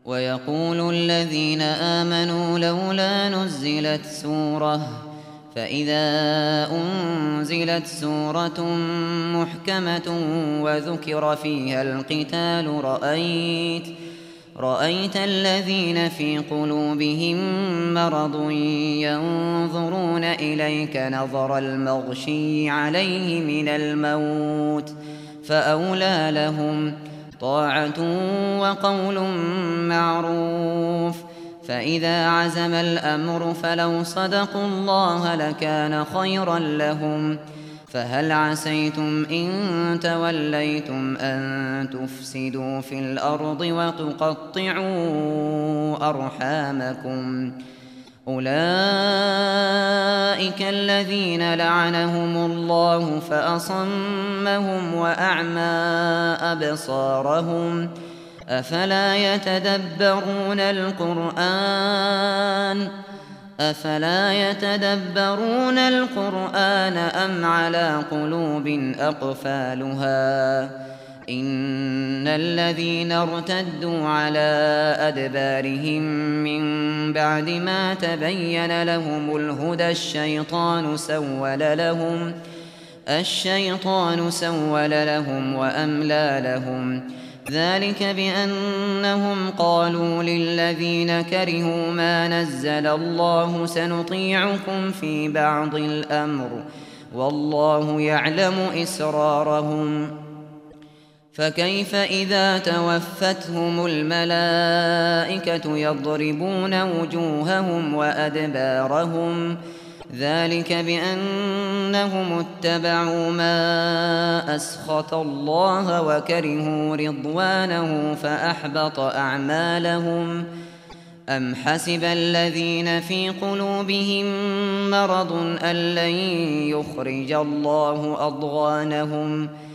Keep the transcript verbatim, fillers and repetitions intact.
ويقول الذين آمنوا لولا نزلت سورة فإذا أنزلت سورة محكمة وذكر فيها القتال رأيت رأيت الذين في قلوبهم مرض ينظرون إليك نظر المغشي عليه من الموت فأولى لهم طاعة وقول معروف. فإذا عزم الأمر فلو صدقوا الله لكان خيرا لهم. فهل عسيتم إن توليتم أن تفسدوا في الأرض وتقطعوا أرحامكم؟ أولئك الذين لعنهم الله فأصمهم وأعمى أبصارهم أفلا يتدبرون القرآن أفلا يتدبرون القرآن أم على قلوب أقفالها إن الذين ارتدوا على أدبارهم من بعد ما تبين لهم الهدى الشيطان سول لهم الشيطان سول لهم وأملى لهم ذلك بأنهم قالوا للذين كرهوا ما نزل الله سنطيعكم في بعض الأمر والله يعلم إسرارهم. فكيف إذا توفتهم الملائكة يضربون وجوههم وأدبارهم ذلك بأنهم اتبعوا ما أسخط الله وكرهوا رضوانه فأحبط أعمالهم. أم حسب الذين في قلوبهم مرض أن لن يخرج الله أضغانهم